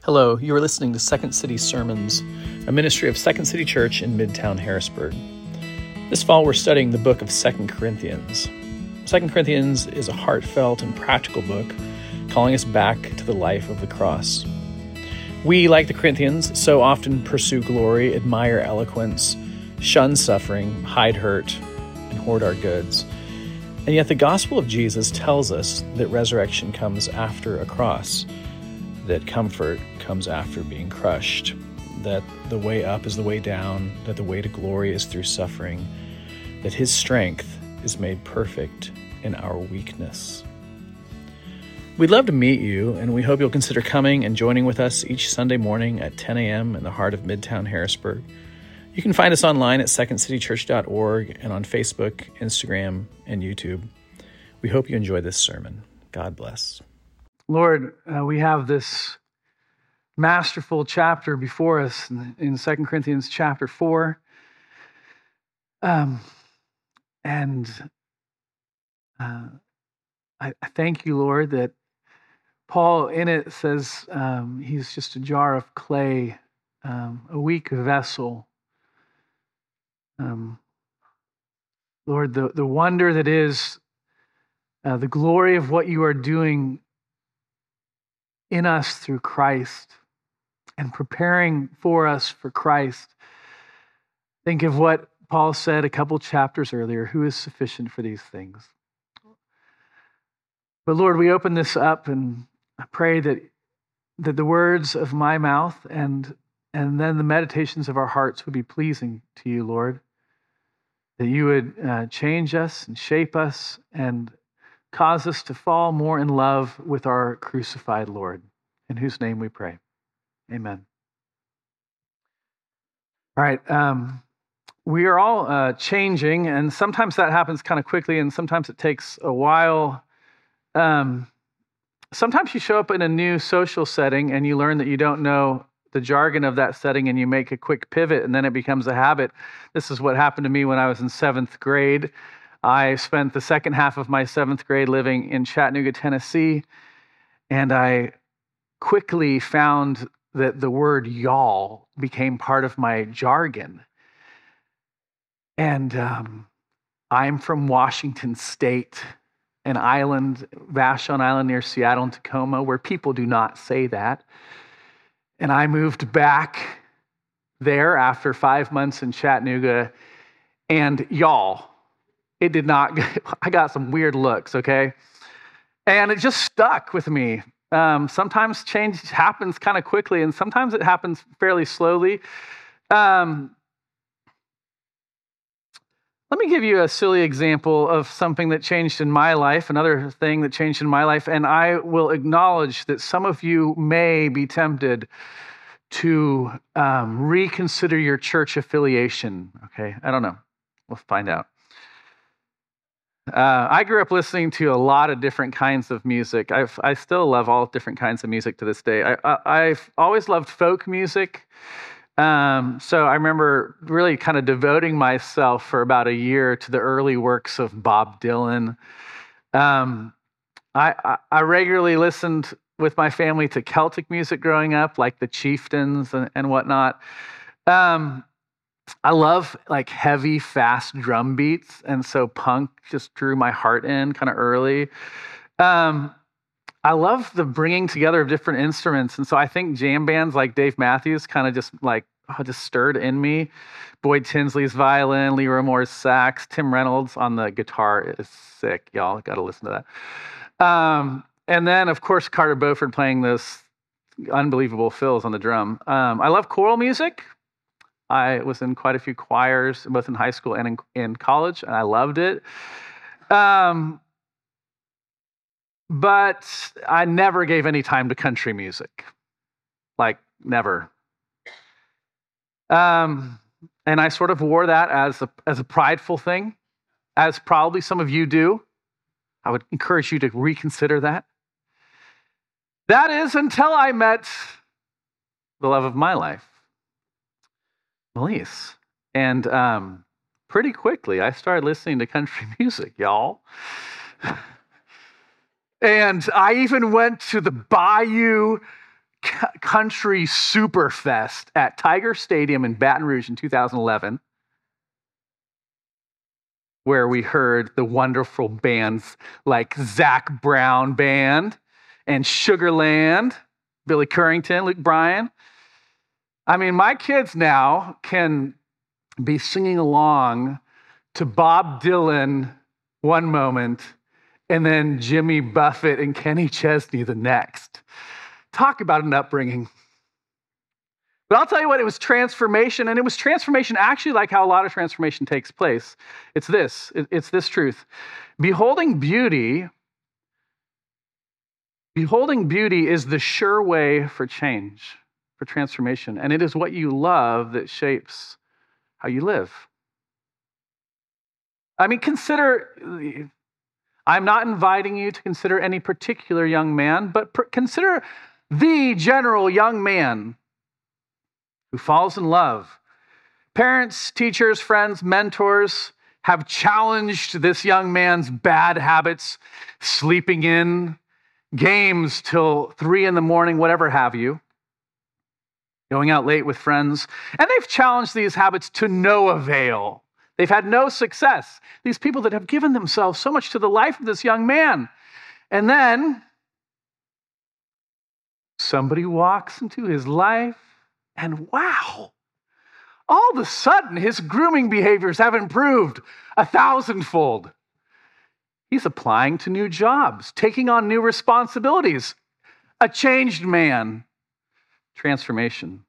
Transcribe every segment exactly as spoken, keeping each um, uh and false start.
Hello, you are listening to Second City Sermons, a ministry of Second City Church in Midtown Harrisburg. This fall, we're studying the book of Second Corinthians. Second Corinthians is a heartfelt and practical book calling us back to the life of the cross. We, like the Corinthians, so often pursue glory, admire eloquence, shun suffering, hide hurt, and hoard our goods. And yet the gospel of Jesus tells us that resurrection comes after a cross, that comfort comes after being crushed, that the way up is the way down, that the way to glory is through suffering, that his strength is made perfect in our weakness. We'd love to meet you, and we hope you'll consider coming and joining with us each Sunday morning at ten a.m. in the heart of Midtown Harrisburg. You can find us online at second city church dot org and on Facebook, Instagram, and YouTube. We hope you enjoy this sermon. God bless. Lord, uh, we have this masterful chapter before us in, in Second Corinthians chapter four. Um, and uh, I, I thank you, Lord, that Paul in it says um, he's just a jar of clay, um, a weak vessel. Um, Lord, the, the wonder that is uh, the glory of what you are doing in us through Christ and preparing for us for Christ. Think of what Paul said a couple chapters earlier, who is sufficient for these things. But Lord, we open this up and I pray that, that the words of my mouth and, and then the meditations of our hearts would be pleasing to you, Lord, that you would uh, change us and shape us and cause us to fall more in love with our crucified Lord, in whose name we pray. Amen. All right. Um, we are all uh, changing, and sometimes that happens kind of quickly, and sometimes it takes a while. Um, sometimes you show up in a new social setting, and you learn that you don't know the jargon of that setting, and you make a quick pivot, and then it becomes a habit. This is what happened to me when I was in seventh grade. I spent the second half of my seventh grade living in Chattanooga, Tennessee, and I quickly found that the word y'all became part of my jargon. And um, I'm from Washington State, an island, Vashon Island near Seattle and Tacoma, where people do not say that. And I moved back there after five months in Chattanooga, and y'all, it did not, I got some weird looks, okay? And it just stuck with me. Um, sometimes change happens kind of quickly, and sometimes it happens fairly slowly. Um, let me give you a silly example of something that changed in my life, another thing that changed in my life, and I will acknowledge that some of you may be tempted to um, reconsider your church affiliation, okay? I don't know. We'll find out. Uh, I grew up listening to a lot of different kinds of music. I've, I still love all different kinds of music to this day. I, I, I've always loved folk music. Um, so I remember really kind of devoting myself for about a year to the early works of Bob Dylan. Um, I, I, I regularly listened with my family to Celtic music growing up, like the Chieftains and, and whatnot. Um, I love like heavy, fast drum beats, and so punk just drew my heart in kind of early. Um, I love the bringing together of different instruments, and so I think jam bands like Dave Matthews kind of just like oh, just stirred in me. Boyd Tinsley's violin, Leroy Moore's sax, Tim Reynolds on the guitar is sick, y'all. Got to listen to that. Um, and then, of course, Carter Beauford playing those unbelievable fills on the drum. Um, I love choral music. I was in quite a few choirs, both in high school and in, in college, and I loved it. Um, but I never gave any time to country music. Like, never. Um, and I sort of wore that as a, as a prideful thing, as probably some of you do. I would encourage you to reconsider that. That is until I met the love of my life, Melise. And um, pretty quickly, I started listening to country music, y'all. And I even went to the bayou c- country superfest at Tiger Stadium in Baton Rouge in two thousand eleven, where we heard the wonderful bands like Zac Brown Band and Sugarland, Billy Currington, Luke Bryan. I mean, my kids now can be singing along to Bob Dylan one moment and then Jimmy Buffett and Kenny Chesney the next. Talk about an upbringing. But I'll tell you what, it was transformation, and it was transformation actually like how a lot of transformation takes place. It's this, it's this truth. Beholding beauty, beholding beauty is the sure way for change, for transformation, and it is what you love that shapes how you live. I mean, consider, I'm not inviting you to consider any particular young man, but per, consider the general young man who falls in love. Parents, teachers, friends, mentors have challenged this young man's bad habits, sleeping in, games till three in the morning, whatever have you, going out late with friends. And they've challenged these habits to no avail. They've had no success. These people that have given themselves so much to the life of this young man. And then somebody walks into his life, and wow, all of a sudden his grooming behaviors have improved a thousandfold. He's applying to new jobs, taking on new responsibilities. A changed man. Transformation.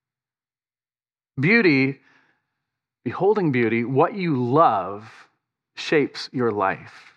Beauty, beholding beauty, what you love shapes your life.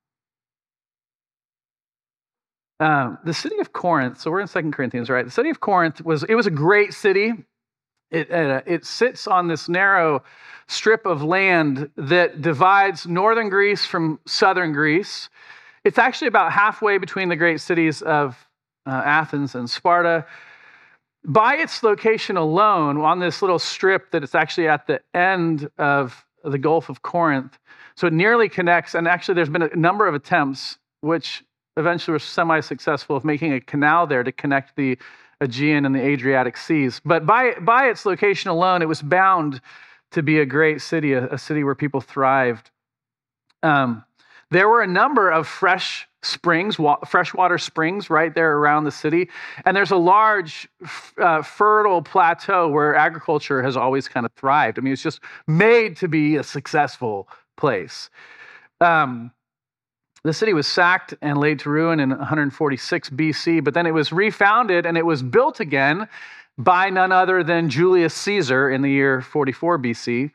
Um, the city of Corinth, so we're in Second Corinthians, right? The city of Corinth was, it was a great city. It, uh, it sits on this narrow strip of land that divides northern Greece from southern Greece. It's actually about halfway between the great cities of uh, Athens and Sparta. By its location alone, on this little strip that it's actually at the end of the Gulf of Corinth, so it nearly connects, and actually there's been a number of attempts, which eventually were semi-successful, of making a canal there to connect the Aegean and the Adriatic seas. But by, by its location alone, it was bound to be a great city, a, a city where people thrived. Um, there were a number of fresh springs, wa- freshwater springs right there around the city. And there's a large, uh, fertile plateau where agriculture has always kind of thrived. I mean, it's just made to be a successful place. Um, The city was sacked and laid to ruin in one forty-six B C, but then it was refounded and it was built again by none other than Julius Caesar in the year forty-four B C.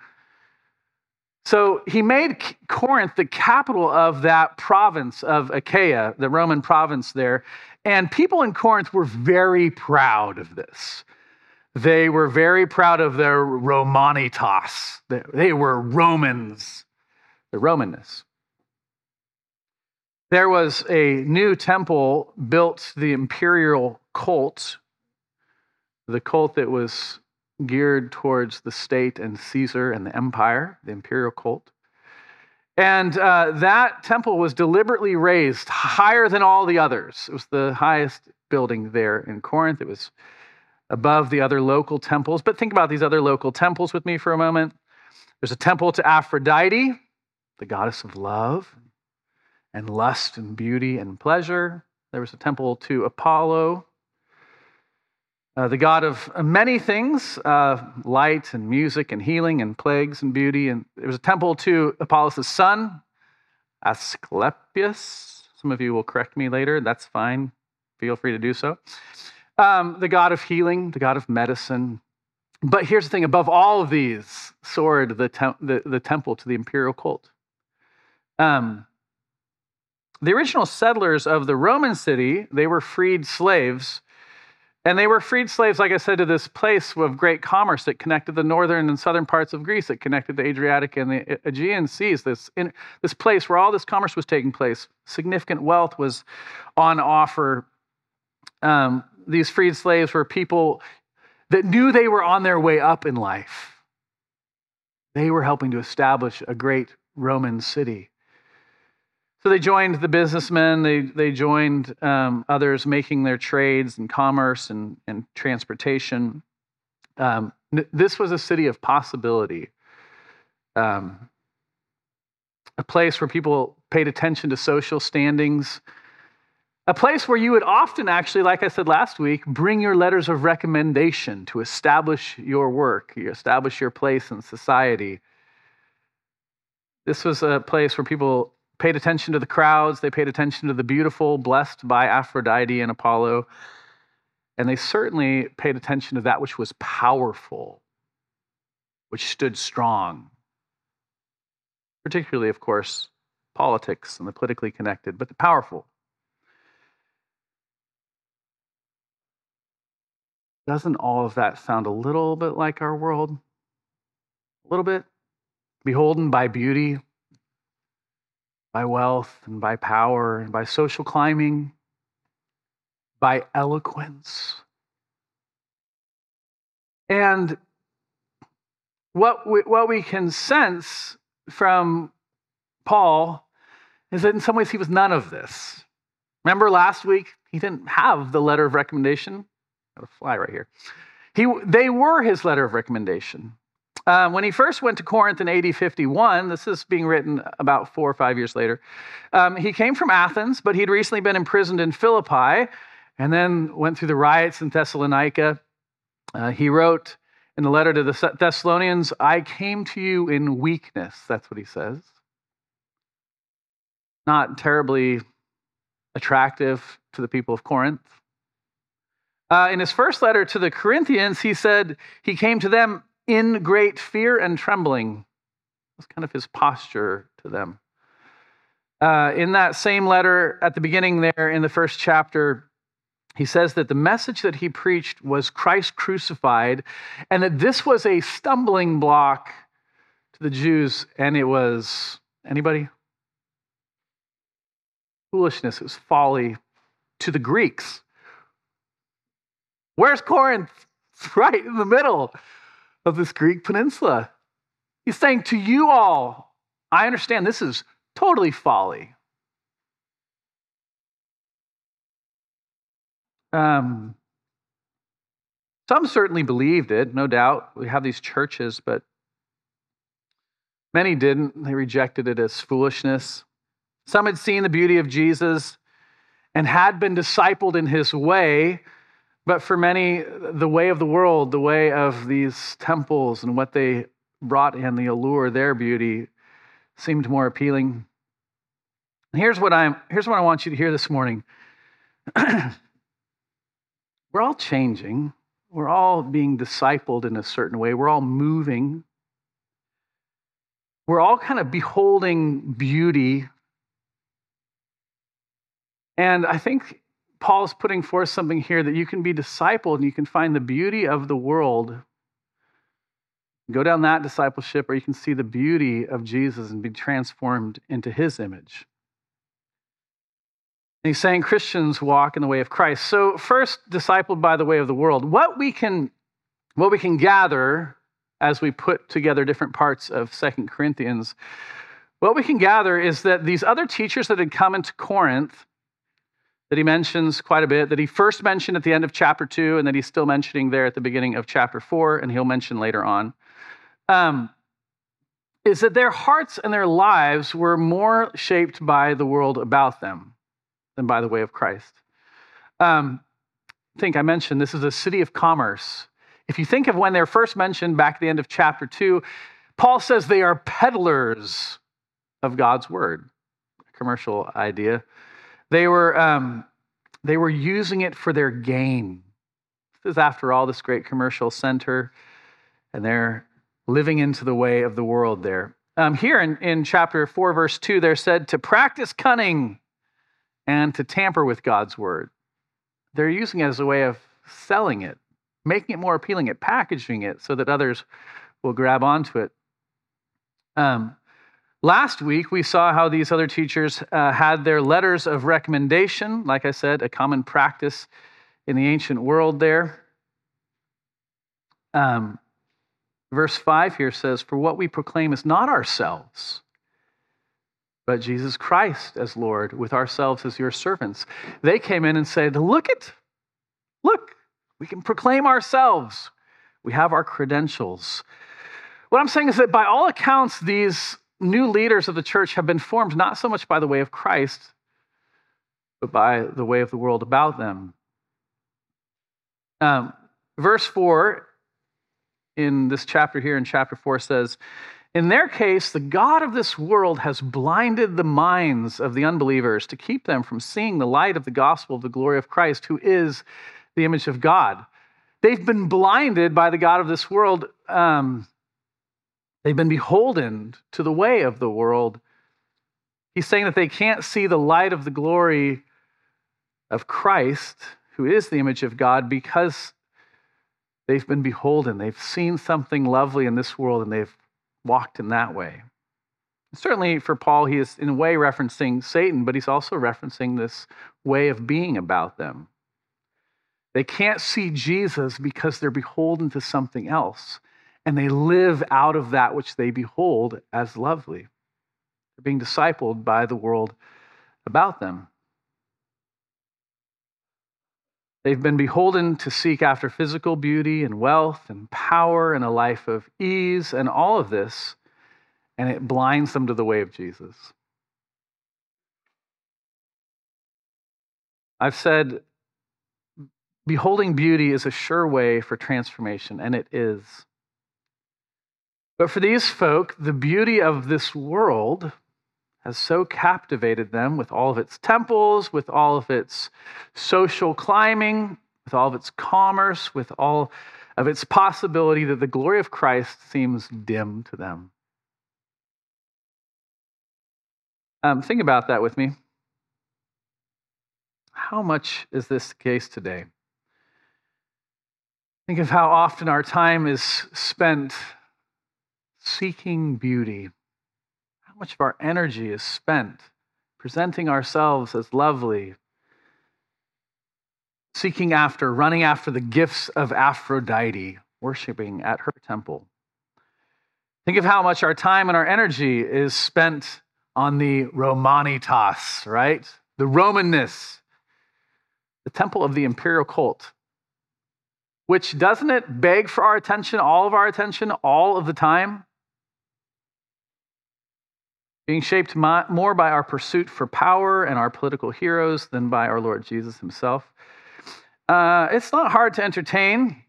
So he made Corinth the capital of that province of Achaia, the Roman province there. And people in Corinth were very proud of this. They were very proud of their Romanitas. They were Romans, the Romanness. There was a new temple built to the imperial cult, the cult that was geared towards the state and Caesar and the empire, the imperial cult. And uh, that temple was deliberately raised higher than all the others. It was the highest building there in Corinth. It was above the other local temples. But think about these other local temples with me for a moment. There's a temple to Aphrodite, the goddess of love and lust and beauty and pleasure. There was a temple to Apollo, uh, the god of many things, uh, light and music and healing and plagues and beauty. And there was a temple to Apollos' son, Asclepius. Some of you will correct me later. That's fine. Feel free to do so. Um, the god of healing, the god of medicine. But here's the thing. Above all of these soared the, tem- the, the temple to the imperial cult. Um, The original settlers of the Roman city, they were freed slaves. And they were freed slaves, like I said, to this place of great commerce that connected the northern and southern parts of Greece, that connected the Adriatic and the Aegean seas, this, in, this place where all this commerce was taking place. Significant wealth was on offer. Um, these freed slaves were people that knew they were on their way up in life. They were helping to establish a great Roman city. So they joined the businessmen, they, they joined um, others making their trades and commerce and, and transportation. Um, this was a city of possibility, um, a place where people paid attention to social standings, a place where you would often actually, like I said last week, bring your letters of recommendation to establish your work, you establish your place in society. This was a place where people paid attention to the crowds, they paid attention to the beautiful, blessed by Aphrodite and Apollo, and they certainly paid attention to that which was powerful, which stood strong. Particularly, of course, politics and the politically connected, but the powerful. Doesn't all of that sound a little bit like our world? A little bit? Beholden by beauty, by wealth, and by power, and by social climbing, by eloquence. And what we, what we can sense from Paul is that in some ways he was none of this. Remember last week, he didn't have the letter of recommendation. Got a fly right here. He, they were his letter of recommendation. Um, when he first went to Corinth in A D fifty-one, this is being written about four or five years later, um, he came from Athens, but he'd recently been imprisoned in Philippi and then went through the riots in Thessalonica. Uh, he wrote in the letter to the Thessalonians, I came to you in weakness. That's what he says. Not terribly attractive to the people of Corinth. Uh, in his first letter to the Corinthians, he said he came to them in great fear and trembling. That's kind of his posture to them. Uh, in that same letter, at the beginning there in the first chapter, he says that the message that he preached was Christ crucified, and that this was a stumbling block to the Jews, and it was, anybody? Foolishness, it was folly to the Greeks. Where's Corinth? It's right in the middle of this Greek peninsula. He's saying to you all, I understand this is totally folly. Um, some certainly believed it, no doubt. We have these churches, but many didn't. They rejected it as foolishness. Some had seen the beauty of Jesus and had been discipled in his way, but for many, the way of the world, the way of these temples and what they brought in, the allure, their beauty, seemed more appealing. And here's what I'm. Here's what I want you to hear this morning. We're all changing. We're all being discipled in a certain way. We're all moving. We're all kind of beholding beauty. And I think Paul's putting forth something here that you can be discipled and you can find the beauty of the world. Go down that discipleship, or you can see the beauty of Jesus and be transformed into his image. And he's saying Christians walk in the way of Christ. So first, discipled by the way of the world. What we can, what we can gather as we put together different parts of Second Corinthians, what we can gather is that these other teachers that had come into Corinth, that he mentions quite a bit, that he first mentioned at the end of chapter two, and that he's still mentioning there at the beginning of chapter four, and he'll mention later on, um, is that their hearts and their lives were more shaped by the world about them than by the way of Christ. Um, I think I mentioned this is a city of commerce. If you think of when they're first mentioned back at the end of chapter two, Paul says they are peddlers of God's word. A commercial idea. They were, um, they were using it for their gain. This is, after all, this great commercial center, and they're living into the way of the world there. Um, here in, in chapter four, verse two, they're said to practice cunning and to tamper with God's word. They're using it as a way of selling it, making it more appealing, it packaging it so that others will grab onto it. Um, Last week, we saw how these other teachers uh, had their letters of recommendation, like I said, a common practice in the ancient world there. Um, verse five here says, for what we proclaim is not ourselves, but Jesus Christ as Lord, with ourselves as your servants. They came in and said, look it, look, we can proclaim ourselves. We have our credentials. What I'm saying is that by all accounts, these new leaders of the church have been formed not so much by the way of Christ, but by the way of the world about them. Um, verse four in this chapter here, in chapter four, says, in their case, the God of this world has blinded the minds of the unbelievers to keep them from seeing the light of the gospel of the glory of Christ, who is the image of God. They've been blinded by the God of this world. Um, they've been beholden to the way of the world. He's saying that they can't see the light of the glory of Christ, who is the image of God, because they've been beholden. They've seen something lovely in this world, and they've walked in that way. Certainly for Paul, he is in a way referencing Satan, but he's also referencing this way of being about them. They can't see Jesus because they're beholden to something else, and they live out of that which they behold as lovely. They're being discipled by the world about them. They've been beholden to seek after physical beauty and wealth and power and a life of ease and all of this, and it blinds them to the way of Jesus. I've said beholding beauty is a sure way for transformation, and it is. But for these folk, the beauty of this world has so captivated them with all of its temples, with all of its social climbing, with all of its commerce, with all of its possibility, that the glory of Christ seems dim to them. Um, think about that with me. How much is this the case today? Think of how often our time is spent seeking beauty. How much of our energy is spent presenting ourselves as lovely, seeking after, running after the gifts of Aphrodite, worshiping at her temple. Think of how much our time and our energy is spent on the Romanitas, right? The Romanness, the temple of the imperial cult, which doesn't it beg for our attention, all of our attention, all of the time? Being shaped more by our pursuit for power and our political heroes than by our Lord Jesus himself. Uh, it's not hard to entertain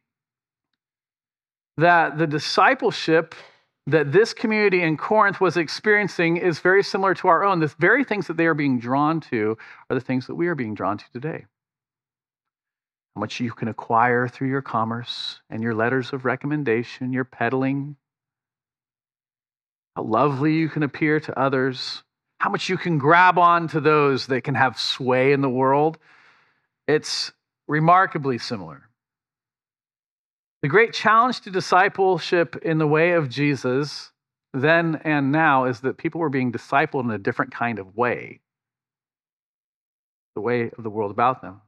that the discipleship that this community in Corinth was experiencing is very similar to our own. The very things that they are being drawn to are the things that we are being drawn to today. How much you can acquire through your commerce and your letters of recommendation, your peddling, how lovely you can appear to others, how much you can grab on to those that can have sway in the world. It's remarkably similar. The great challenge to discipleship in the way of Jesus then and now is that people were being discipled in a different kind of way, the way of the world about them.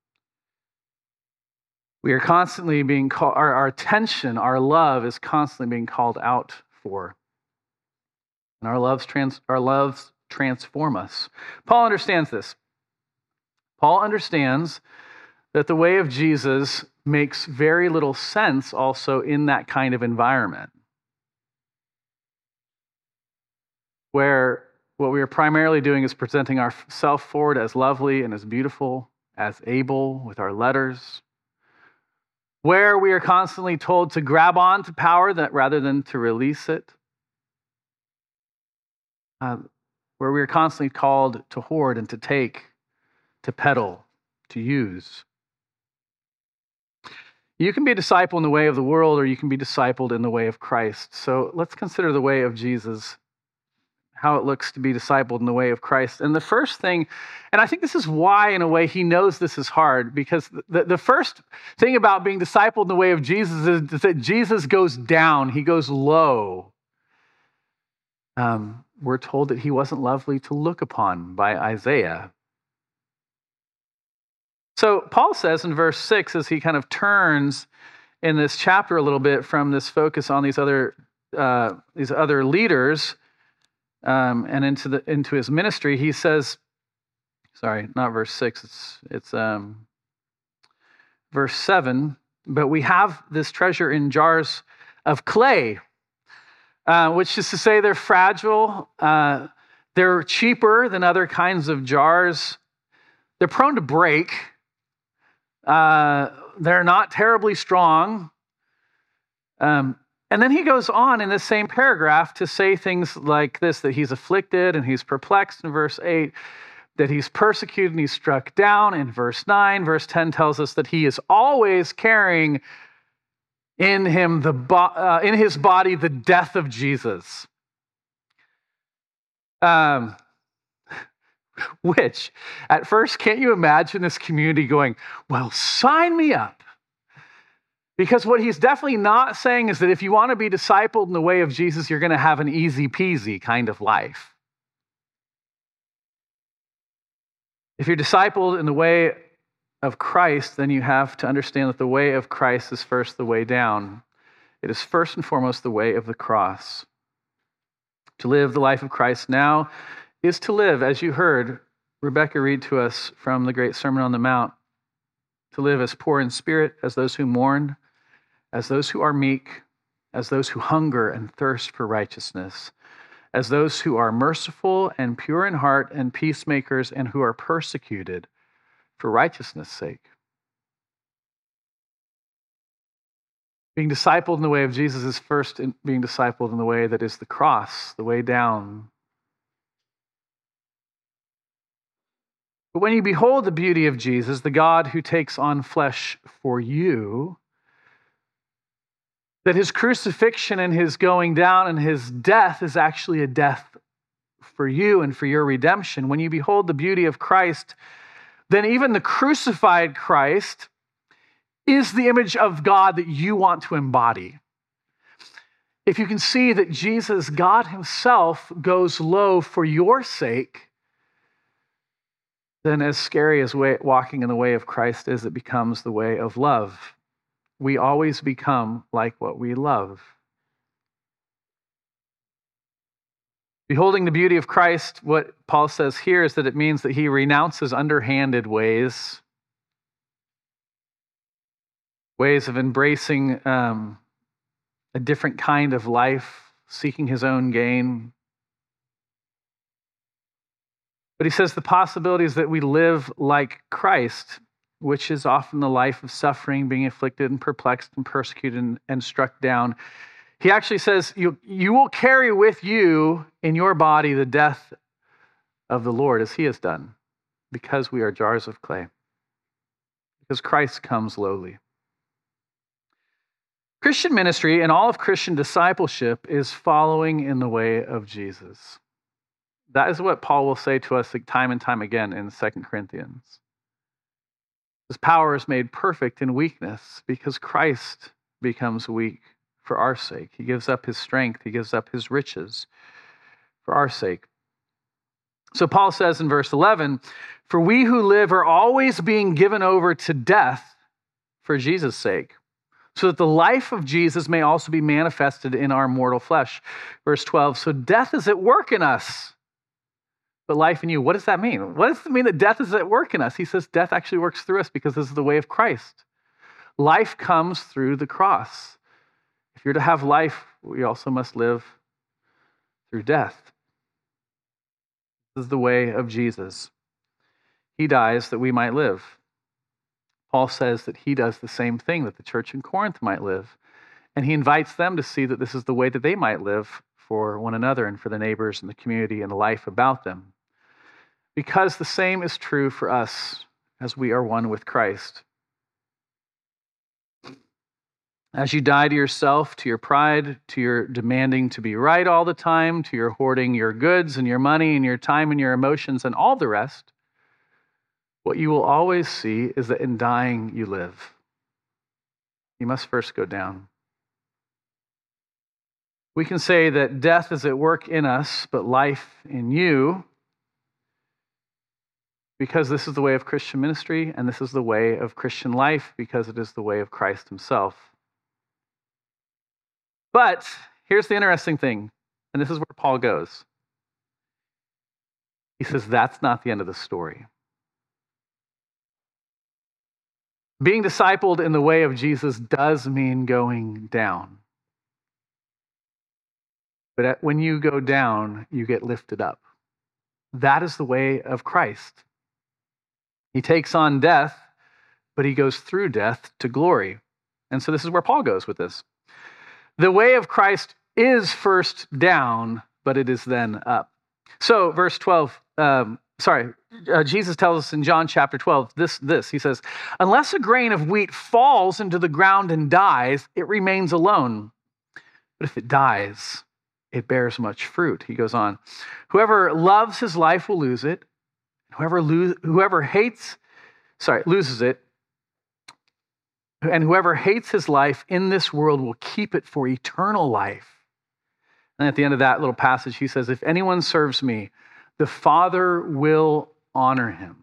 We are constantly being called, our, our attention, our love is constantly being called out for. And our loves, trans, our loves transform us. Paul understands this. Paul understands that the way of Jesus makes very little sense also in that kind of environment, where what we are primarily doing is presenting ourselves forward as lovely and as beautiful, as able with our letters, where we are constantly told to grab on to power that rather than to release it, uh, where we are constantly called to hoard and to take, to peddle, to use. You can be a disciple in the way of the world, or you can be discipled in the way of Christ. So let's consider the way of Jesus, how it looks to be discipled in the way of Christ. And the first thing, and I think this is why, in a way, he knows this is hard, because the, the first thing about being discipled in the way of Jesus is that Jesus goes down, he goes low. Um, we're told that he wasn't lovely to look upon by Isaiah. So Paul says in verse six, as he kind of turns in this chapter a little bit from this focus on these other uh, these other leaders, um, and into the into his ministry, he says, sorry, not verse six, it's it's um, verse seven, but we have this treasure in jars of clay, uh, which is to say they're fragile, uh, they're cheaper than other kinds of jars, they're prone to break, uh, they're not terribly strong. Um, and then he goes on in this same paragraph to say things like this, that he's afflicted and he's perplexed in verse eight, that he's persecuted and he's struck down in verse nine. Verse ten tells us that he is always carrying in him the bo- uh, in his body the death of Jesus. Um, which, at first, can't you imagine this community going, well, sign me up? Because what he's definitely not saying is that if you want to be discipled in the way of Jesus, you're going to have an easy peasy kind of life. If you're discipled in the way of Christ, then you have to understand that the way of Christ is first the way down. It is first and foremost the way of the cross. To live the life of Christ now is to live, as you heard Rebecca read to us from the great Sermon on the Mount, to live as poor in spirit, as those who mourn, as those who are meek, as those who hunger and thirst for righteousness, as those who are merciful and pure in heart and peacemakers and who are persecuted for righteousness' sake. Being discipled in the way of Jesus is first in being discipled in the way that is the cross, the way down. But when you behold the beauty of Jesus, the God who takes on flesh for you, that his crucifixion and his going down and his death is actually a death for you and for your redemption. When you behold the beauty of Christ, then even the crucified Christ is the image of God that you want to embody. If you can see that Jesus, God himself, goes low for your sake, then as scary as way, walking in the way of Christ is, it becomes the way of love. We always become like what we love. Beholding the beauty of Christ, what Paul says here is that it means that he renounces underhanded ways, ways of embracing um, a different kind of life, seeking his own gain. But he says the possibility is that we live like Christ, which is often the life of suffering, being afflicted and perplexed and persecuted and, and struck down. He actually says, you, you will carry with you in your body the death of the Lord as he has done, because we are jars of clay, because Christ comes lowly. Christian ministry and all of Christian discipleship is following in the way of Jesus. That is what Paul will say to us time and time again in Second Corinthians. His power is made perfect in weakness because Christ becomes weak for our sake. He gives up his strength. He gives up his riches for our sake. So Paul says in verse eleven, "For we who live are always being given over to death for Jesus' sake, so that the life of Jesus may also be manifested in our mortal flesh." Verse twelve, "So death is at work in us, but life in you." What does that mean? What does it mean that death is at work in us? He says death actually works through us because this is the way of Christ. Life comes through the cross. If you're to have life, we also must live through death. This is the way of Jesus. He dies that we might live. Paul says that he does the same thing that the church in Corinth might live. And he invites them to see that this is the way that they might live for one another and for the neighbors and the community and the life about them. Because the same is true for us as we are one with Christ. As you die to yourself, to your pride, to your demanding to be right all the time, to your hoarding your goods and your money and your time and your emotions and all the rest, what you will always see is that in dying you live. You must first go down. We can say that death is at work in us, but life in you, because this is the way of Christian ministry, and this is the way of Christian life, because it is the way of Christ himself. But here's the interesting thing, and this is where Paul goes. He says that's not the end of the story. Being discipled in the way of Jesus does mean going down. But when you go down, you get lifted up. That is the way of Christ. He takes on death, but he goes through death to glory. And so this is where Paul goes with this. The way of Christ is first down, but it is then up. So verse twelve, um, sorry, uh, Jesus tells us in John chapter twelve, this, this, he says, unless a grain of wheat falls into the ground and dies, it remains alone. But if it dies, it bears much fruit. He goes on, whoever loves his life will lose it. Whoever, lo- whoever hates, sorry, loses it. And whoever hates his life in this world will keep it for eternal life. And at the end of that little passage, he says, if anyone serves me, the Father will honor him.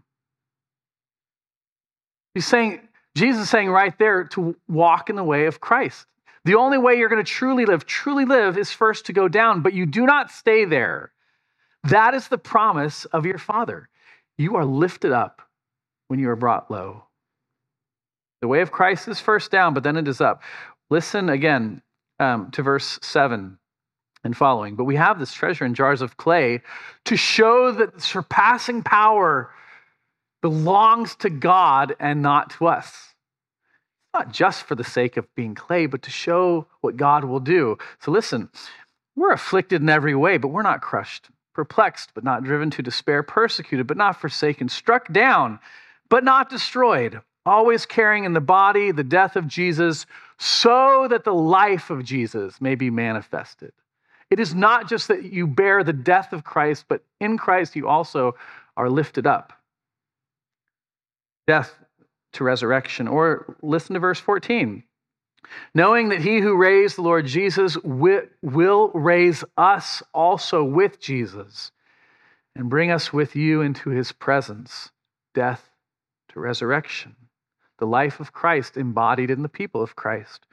He's saying, Jesus is saying right there to walk in the way of Christ. The only way you're going to truly live, truly live, is first to go down, but you do not stay there. That is the promise of your Father. You are lifted up when you are brought low. The way of Christ is first down, but then it is up. Listen again um, to verse seven and following. But we have this treasure in jars of clay to show that surpassing power belongs to God and not to us. Not just for the sake of being clay, but to show what God will do. So listen, we're afflicted in every way, but we're not crushed. Perplexed, but not driven to despair. Persecuted, but not forsaken. Struck down, but not destroyed. Always carrying in the body the death of Jesus, so that the life of Jesus may be manifested. It is not just that you bear the death of Christ, but in Christ you also are lifted up. Death to resurrection. Or listen to verse fourteen. Knowing that he who raised the Lord Jesus will raise us also with Jesus and bring us with you into his presence. Death to resurrection. The life of Christ embodied in the people of Christ.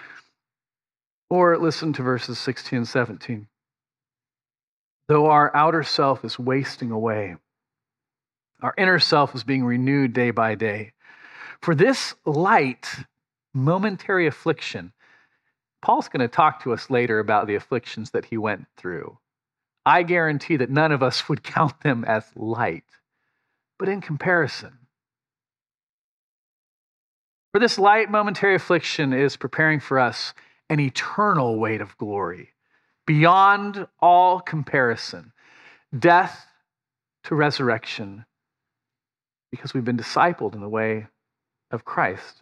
Or listen to verses sixteen and seventeen. Though our outer self is wasting away, our inner self is being renewed day by day. For this light, momentary affliction, Paul's going to talk to us later about the afflictions that he went through. I guarantee that none of us would count them as light, but in comparison. For this light, momentary affliction is preparing for us an eternal weight of glory, beyond all comparison, death to resurrection, because we've been discipled in the way of Christ.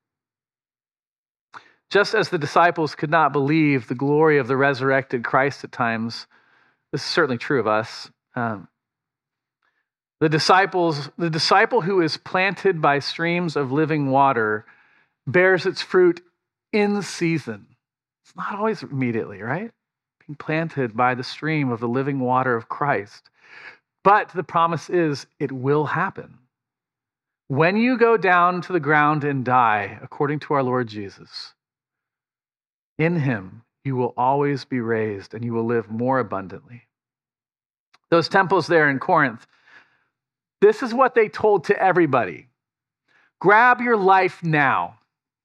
Just as the disciples could not believe the glory of the resurrected Christ at times, this is certainly true of us. Um, the disciples, the disciple who is planted by streams of living water bears its fruit in season. It's not always immediately, right? Being planted by the stream of the living water of Christ. But the promise is it will happen. When you go down to the ground and die, according to our Lord Jesus, in him you will always be raised and you will live more abundantly. Those temples there in Corinth, this is what they told to everybody. Grab your life now.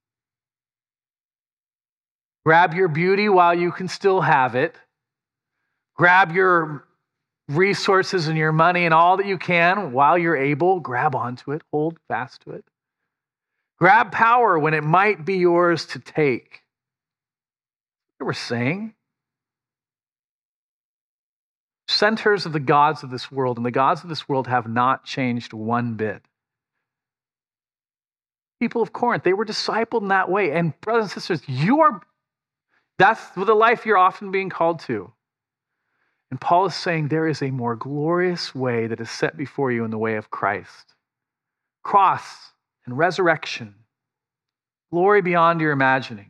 Grab your beauty while you can still have it. Grab your resources and your money and all that you can while you're able. Grab onto it. Hold fast to it. Grab power when it might be yours to take. What we're saying. Centers of the gods of this world, and the gods of this world have not changed one bit. People of Corinth, they were discipled in that way. And brothers and sisters, you are, that's the life you're often being called to. And Paul is saying there is a more glorious way that is set before you in the way of Christ. Cross and resurrection. Glory beyond your imagining.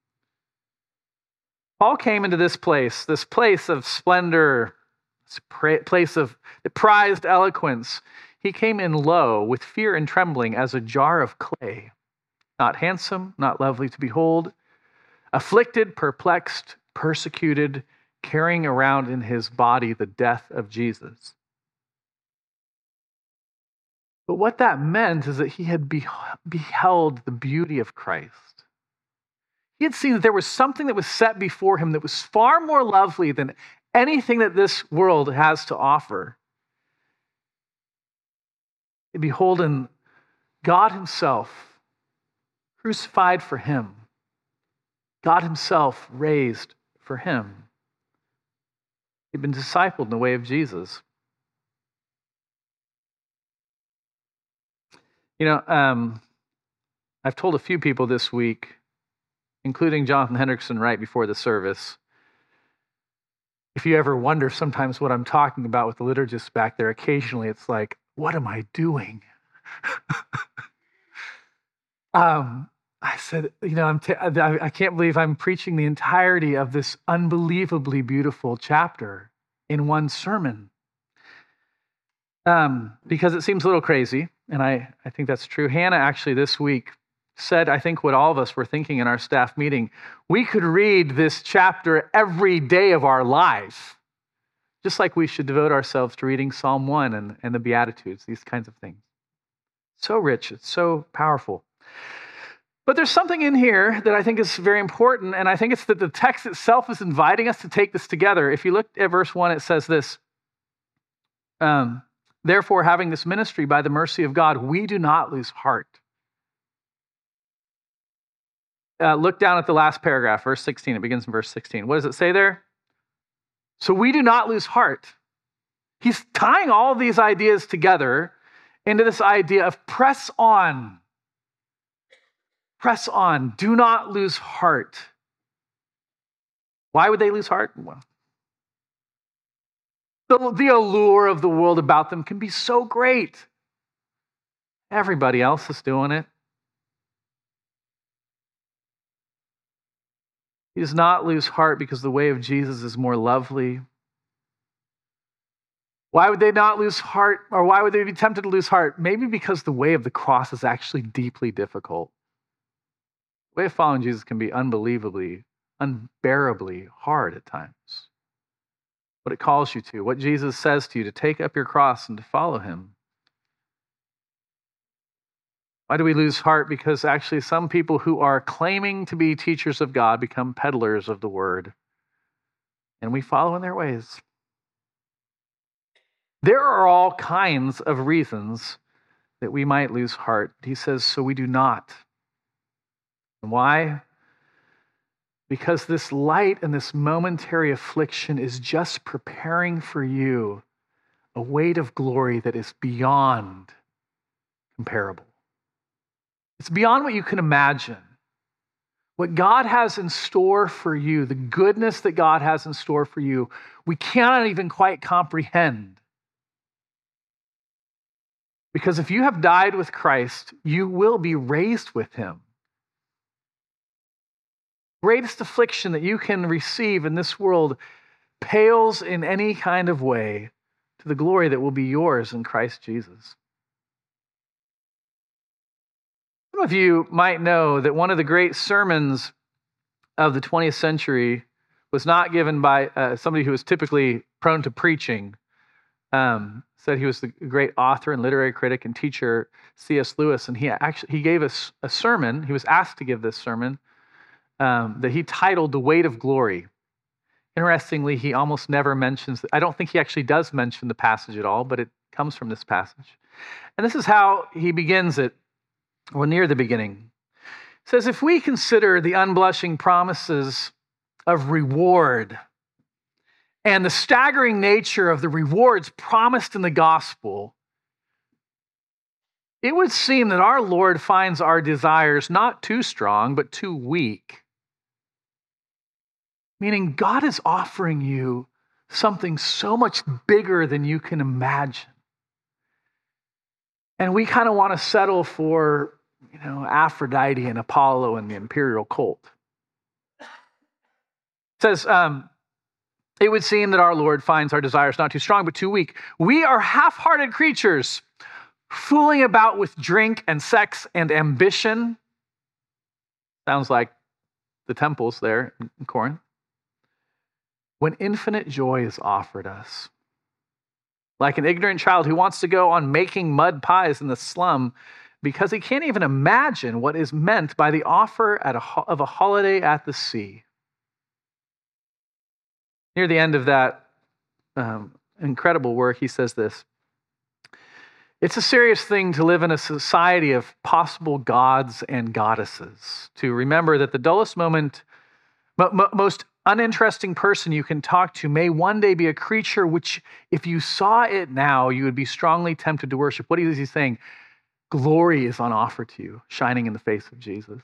Paul came into this place, this place of splendor, this place of prized eloquence. He came in low with fear and trembling as a jar of clay. Not handsome, not lovely to behold. Afflicted, perplexed, persecuted, carrying around in his body the death of Jesus. But what that meant is that he had be- beheld the beauty of Christ. He had seen that there was something that was set before him that was far more lovely than anything that this world has to offer. He had beholden God himself crucified for him, God himself raised for him. He'd been discipled in the way of Jesus. You know, um, I've told a few people this week, including Jonathan Hendrickson right before the service, if you ever wonder sometimes what I'm talking about with the liturgists back there, occasionally it's like, what am I doing? um, I said, you know, I'm t- I, I can't believe I'm preaching the entirety of this unbelievably beautiful chapter in one sermon. Um, because it seems a little crazy, and I, I think that's true. Hannah actually this week said, I think what all of us were thinking in our staff meeting, we could read this chapter every day of our life, just like we should devote ourselves to reading Psalm one and, and the Beatitudes, these kinds of things. So rich, it's so powerful. But there's something in here that I think is very important, and I think it's that the text itself is inviting us to take this together. If you look at verse one, it says this, um, therefore, having this ministry by the mercy of God, we do not lose heart. Uh, look down at the last paragraph, verse sixteen. It begins in verse sixteen. What does it say there? So we do not lose heart. He's tying all of these ideas together into this idea of press on. Press on. Do not lose heart. Why would they lose heart? Well, the, the allure of the world about them can be so great. Everybody else is doing it. He does not lose heart because the way of Jesus is more lovely. Why would they not lose heart, or why would they be tempted to lose heart? Maybe because the way of the cross is actually deeply difficult. The way of following Jesus can be unbelievably, unbearably hard at times. What it calls you to, what Jesus says to you, to take up your cross and to follow him. Why do we lose heart? Because actually some people who are claiming to be teachers of God become peddlers of the word. And we follow in their ways. There are all kinds of reasons that we might lose heart. He says, so we do not. And why? Because this light and this momentary affliction is just preparing for you a weight of glory that is beyond comparable. It's beyond what you can imagine. What God has in store for you, the goodness that God has in store for you, we cannot even quite comprehend. Because if you have died with Christ, you will be raised with him. Greatest affliction that you can receive in this world pales in any kind of way to the glory that will be yours in Christ Jesus. Some of you might know that one of the great sermons of the twentieth century was not given by uh, somebody who was typically prone to preaching. Um, said he was the great author and literary critic and teacher, C S Lewis, and he actually he gave us a, a sermon. He was asked to give this sermon um, that he titled "The Weight of Glory." Interestingly, he almost never mentions. I don't think he actually does mention the passage at all, but it comes from this passage. And this is how he begins it. Well, near the beginning. It says, if we consider the unblushing promises of reward and the staggering nature of the rewards promised in the gospel, it would seem that our Lord finds our desires not too strong, but too weak. Meaning God is offering you something so much bigger than you can imagine. And we kind of want to settle for, you know, Aphrodite and Apollo and the imperial cult. It says, um, it would seem that our Lord finds our desires not too strong, but too weak. We are half-hearted creatures, fooling about with drink and sex and ambition. Sounds like the temples there in Corinth. When infinite joy is offered us. like an ignorant child who wants to go on making mud pies in the slum because he can't even imagine what is meant by the offer at a, of a holiday at the sea. Near the end of that um, incredible work, he says this: "It's a serious thing to live in a society of possible gods and goddesses, to remember that the dullest moment, mo- mo- most uninteresting person you can talk to may one day be a creature which, if you saw it now, you would be strongly tempted to worship." What is he saying? Glory is on offer to you, shining in the face of Jesus.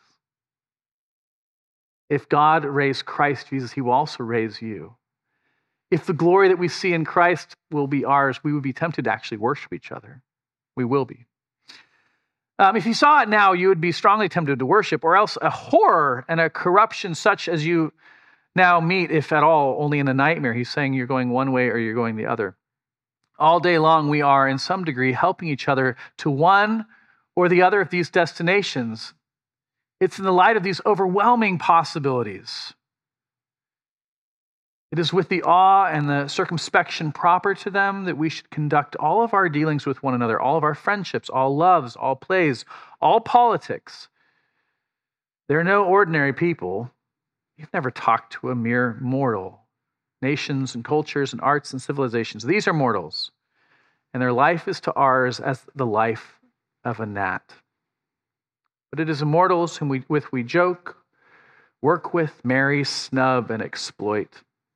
If God raised Christ Jesus, he will also raise you. If the glory that we see in Christ will be ours, we would be tempted to actually worship each other. We will be. Um, if you saw it now, you would be strongly tempted to worship, or else a horror and a corruption such as you now meet, if at all, only in a nightmare. He's saying you're going one way or you're going the other. All day long, we are, in some degree, helping each other to one or the other of these destinations. It's in the light of these overwhelming possibilities. It is with the awe and the circumspection proper to them that we should conduct all of our dealings with one another, all of our friendships, all loves, all plays, all politics. They're no ordinary people. You've never talked to a mere mortal. Nations and cultures and arts and civilizations, these are mortals, and their life is to ours as the life of a gnat. But it is immortals whom we, with we joke, work with, marry, snub, and exploit.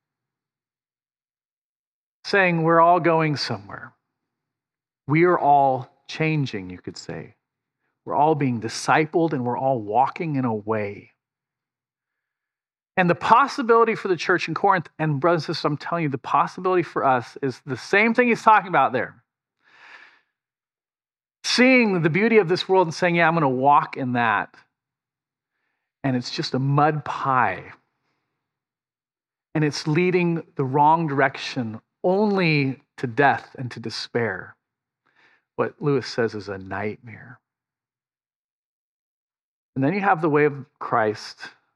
Saying we're all going somewhere. We are all changing, you could say. We're all being discipled and we're all walking in a way. And the possibility for the church in Corinth, and brothers and sisters, I'm telling you, the possibility for us is the same thing he's talking about there. Seeing the beauty of this world and saying, yeah, I'm going to walk in that. And it's just a mud pie. And it's leading the wrong direction only to death and to despair. What Lewis says is a nightmare. And then you have the way of Christ,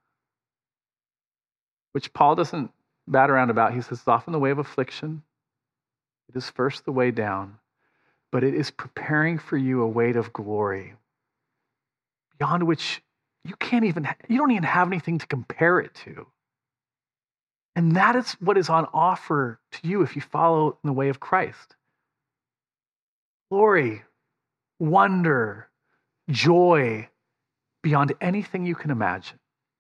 which Paul doesn't bat around about. He says it's often the way of affliction. It is first the way down, but it is preparing for you a weight of glory beyond which you can't even, you don't even have anything to compare it to. And that is what is on offer to you if you follow in the way of Christ. Glory, wonder, joy beyond anything you can imagine.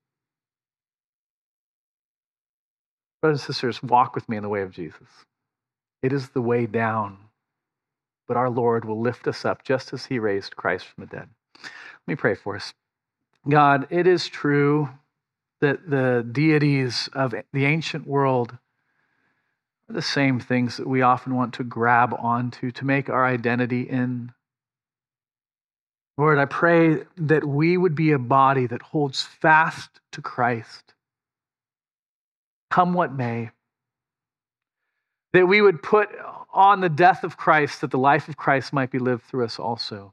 Brothers and sisters, walk with me in the way of Jesus. It is the way down, but our Lord will lift us up just as he raised Christ from the dead. Let me pray for us. God, it is true that the deities of the ancient world are the same things that we often want to grab onto to make our identity in. Lord, I pray that we would be a body that holds fast to Christ, come what may. That we would put on the death of Christ, that the life of Christ might be lived through us also.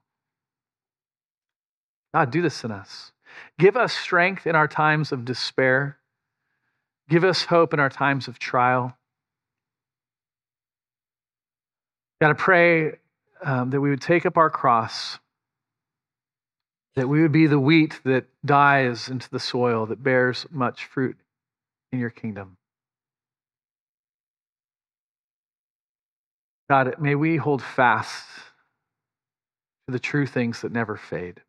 God, do this in us. Give us strength in our times of despair. Give us hope in our times of trial. God, I pray um, that we would take up our cross, that we would be the wheat that dies into the soil, that bears much fruit in your kingdom. God, may we hold fast to the true things that never fade.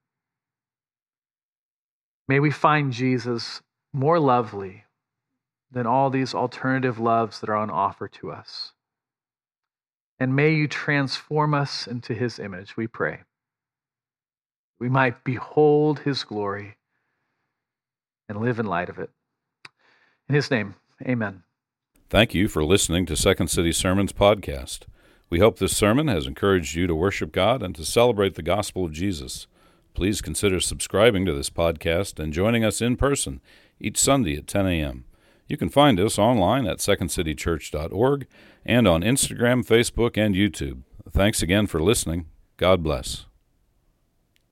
May we find Jesus more lovely than all these alternative loves that are on offer to us. And may you transform us into his image, we pray. We might behold his glory and live in light of it. In his name, amen. Thank you for listening to Second City Sermons podcast. We hope this sermon has encouraged you to worship God and to celebrate the gospel of Jesus. Please consider subscribing to this podcast and joining us in person each Sunday at ten a.m. You can find us online at second city church dot org and on Instagram, Facebook, and YouTube. Thanks again for listening. God bless.